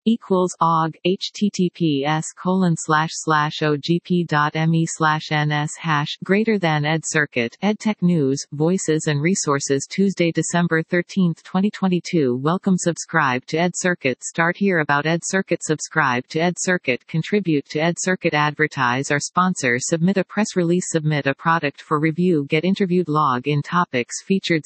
equals aug https://ogp.me/ns# greater than EdCircuit EdTech News, Voices and Resources Tuesday, December 13, 2022. Welcome. Subscribe to EdCircuit. Start here about EdCircuit. Subscribe to EdCircuit. Contribute to EdCircuit. Advertise our sponsor. Submit a press release. Submit a product for review. Get interviewed. Log in. Topics featured: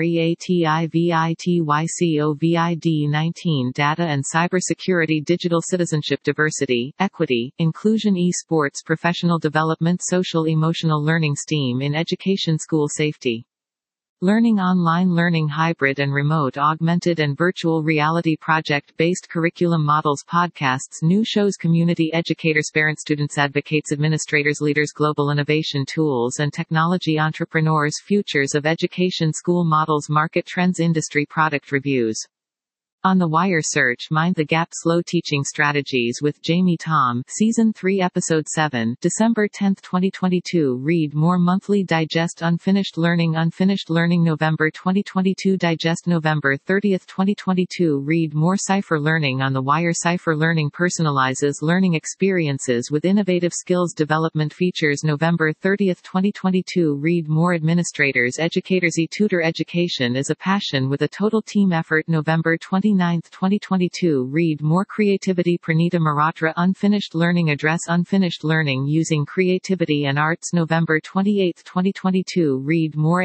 CREATIVITYCOVID-19 data and cybersecurity, digital citizenship, diversity, equity, inclusion, e-sports, professional development, social emotional learning, STEAM in education, school safety. Learning, online learning, hybrid and remote, augmented and virtual reality, project-based curriculum models, podcasts, new shows, community educators, parents, students, advocates, administrators, leaders, global innovation, tools and technology, entrepreneurs, futures of education, school models, market trends, industry, product reviews. On the Wire search Mind the Gap Slow Teaching Strategies with Jamie Thom, Season 3 Episode 7, December 10, 2022. Read more. Monthly Digest Unfinished Learning November 2022 Digest November 30, 2022. Read more. Cypher Learning on the Wire. Cypher Learning personalizes learning experiences with innovative skills development features November 30, 2022. Read more. Administrators, educators, e-tutor education is a passion with a total team effort November 29, 2022. Read more. Creativity Pranita Maratra Unfinished Learning Address Unfinished Learning Using Creativity and Arts November 28, 2022. Read more.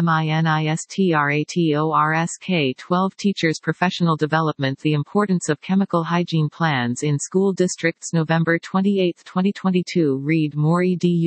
ADMINISTRATORSK 12 Teachers Professional Development The Importance of Chemical Hygiene Plans in School Districts November 28, 2022. Read more.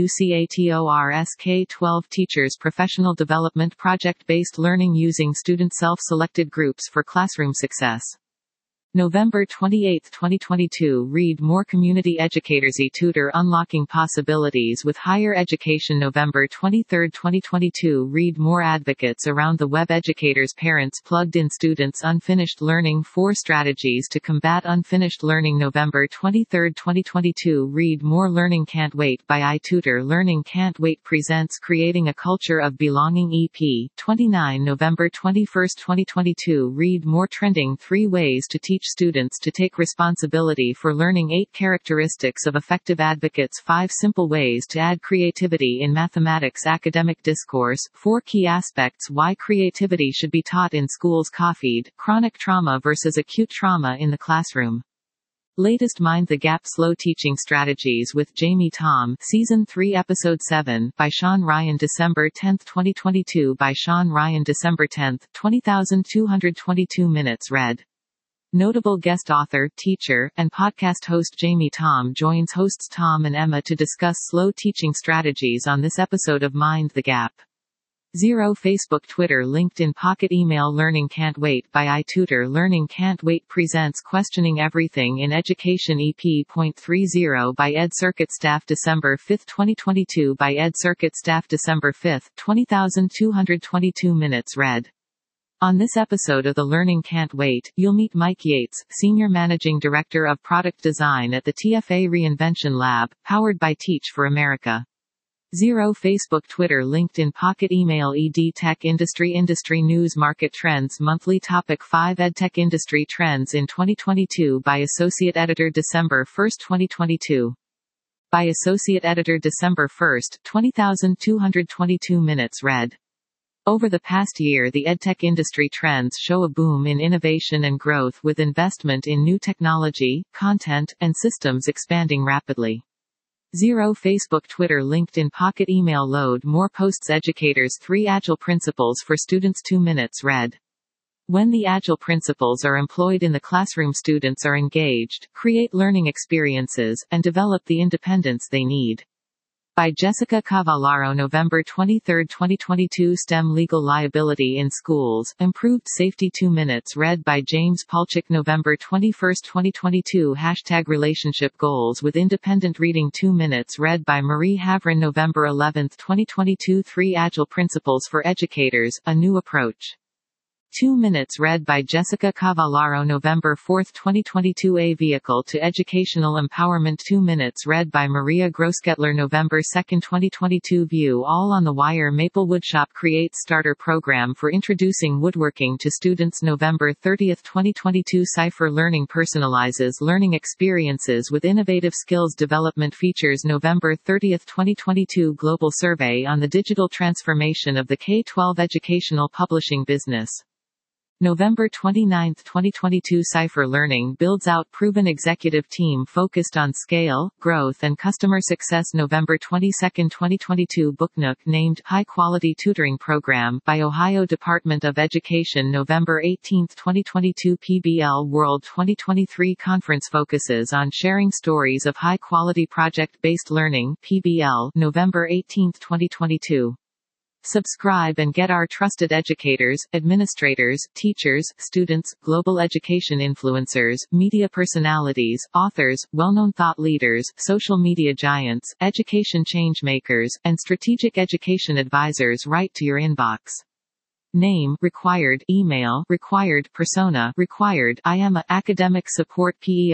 EDUCATORSK 12 Teachers Professional Development Project-Based Learning Using Student Self-Selected Groups for Classroom Success. November 28, 2022. Read more. Community Educators e-tutor Unlocking Possibilities with Higher Education November 23, 2022. Read more. Advocates Around the Web Educators Parents Plugged-in Students Unfinished Learning 4 Strategies to Combat Unfinished Learning November 23, 2022. Read more. Learning Can't Wait by iTutor Learning Can't Wait presents Creating a Culture of Belonging EP 29 November 21, 2022. Read more. Trending 3 Ways to Teach Students to Take Responsibility for Learning 8 Characteristics of Effective Advocates 5 Simple Ways to Add Creativity in Mathematics Academic Discourse 4 Key Aspects Why Creativity Should Be Taught in Schools COFID, Chronic Trauma versus Acute Trauma in the Classroom. Latest Mind the Gap Slow Teaching Strategies with Jamie Thom, Season 3 Episode 7, by Sean Ryan December 10, 2022 by Sean Ryan December 10, 20,222 minutes read. Notable guest author, teacher, and podcast host Jamie Thom joins hosts Tom and Emma to discuss slow teaching strategies on this episode of Mind the Gap. 0 Facebook, Twitter, LinkedIn, Pocket, Email. Learning Can't Wait by iTutor Learning Can't Wait presents Questioning Everything in Education EP.30 by EdCircuit staff December 5, 2022 by EdCircuit staff December 5, 20,222 minutes read. On this episode of the Learning Can't Wait, you'll meet Mike Yates, Senior Managing Director of Product Design at the TFA Reinvention Lab, powered by Teach for America. 0 Facebook, Twitter, LinkedIn, Pocket, Email. EdTech Industry News, Market Trends, Monthly Topic 5 EdTech Industry Trends in 2022 by Associate Editor December 1, 2022. By Associate Editor December 1, 20,222 minutes read. Over the past year, the edtech industry trends show a boom in innovation and growth with investment in new technology, content, and systems expanding rapidly. 0 Facebook, Twitter, LinkedIn, Pocket, Email. Load more posts. Educators 3 Agile Principles for Students 2 minutes read. When the Agile principles are employed in the classroom, students are engaged, create learning experiences, and develop the independence they need. By Jessica Cavallaro November 23, 2022 STEM Legal Liability in Schools, Improved Safety 2 minutes read by James Palchik November 21, 2022 #Relationship Goals with Independent Reading 2 minutes read by Marie Havrin November 11, 2022 3 Agile Principles for Educators, A New Approach. 2 Minutes read by Jessica Cavallaro November 4, 2022 A Vehicle to Educational Empowerment 2 Minutes read by Maria Grosskettler November 2, 2022 View All on the Wire Maplewood Shop creates starter program for introducing woodworking to students November 30, 2022 Cipher Learning personalizes learning experiences with innovative skills development features November 30, 2022 Global Survey on the Digital Transformation of the K-12 Educational Publishing Business November 29, 2022 Cipher Learning builds out proven executive team focused on scale, growth and customer success November 22, 2022 Booknook named High Quality Tutoring Program by Ohio Department of Education November 18, 2022 PBL World 2023 Conference focuses on sharing stories of high-quality project-based learning PBL November 18, 2022 Subscribe and get our trusted educators, administrators, teachers, students, global education influencers, media personalities, authors, well-known thought leaders, social media giants, education changemakers, and strategic education advisors right to your inbox. Name required, email required, persona required. I am a academic support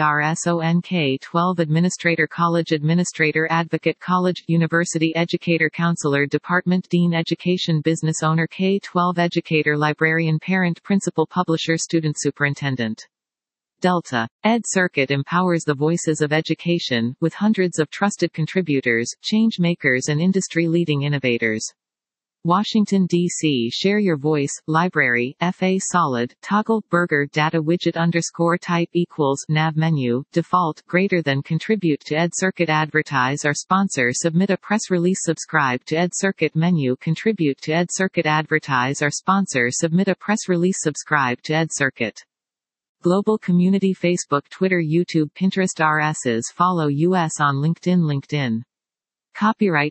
PERSONK 12 administrator, college administrator, advocate, college, university educator, counselor, department dean, education business owner, K-12 educator, librarian, parent, principal, publisher, student, superintendent. Delta Ed Circuit empowers the voices of education with hundreds of trusted contributors, change makers and industry-leading innovators. Washington, D.C. Share your voice, library, FA solid, toggle, burger, data widget _type equals, nav menu, default, greater than contribute to Ed Circuit advertise or sponsor submit a press release subscribe to Ed Circuit menu contribute to Ed Circuit advertise or sponsor submit a press release subscribe to Ed Circuit. Global community Facebook Twitter YouTube Pinterest RSs follow US on LinkedIn Copyright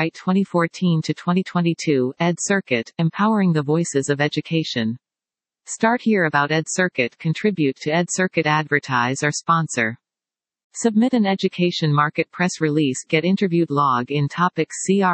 2014 to 2022 Ed Circuit empowering the voices of education. Start here about Ed Circuit contribute to Ed Circuit advertise or sponsor. Submit an education market press release get interviewed log in topics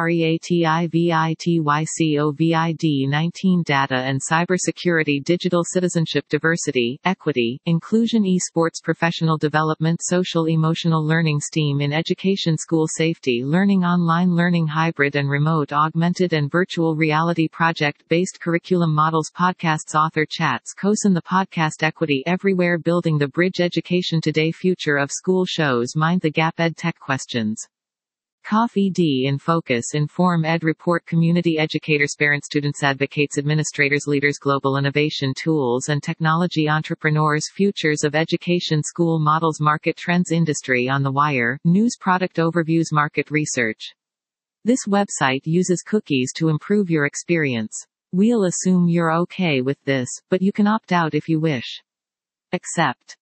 CREATIVITYCOVID-19 data and cybersecurity digital citizenship diversity, equity, inclusion esports professional development social emotional learning STEAM in education school safety learning online learning hybrid and remote augmented and virtual reality project-based curriculum models podcasts author chats COSIN the podcast equity everywhere building the bridge education today future of school shows Mind the Gap Ed Tech questions. Coffee D in Focus Inform Ed Report Community Educators Parents Students Advocates Administrators Leaders Global Innovation Tools and Technology Entrepreneurs Futures of Education School Models Market Trends Industry on the Wire News Product Overviews Market Research. This website uses cookies to improve your experience. We'll assume you're okay with this, but you can opt out if you wish. Accept.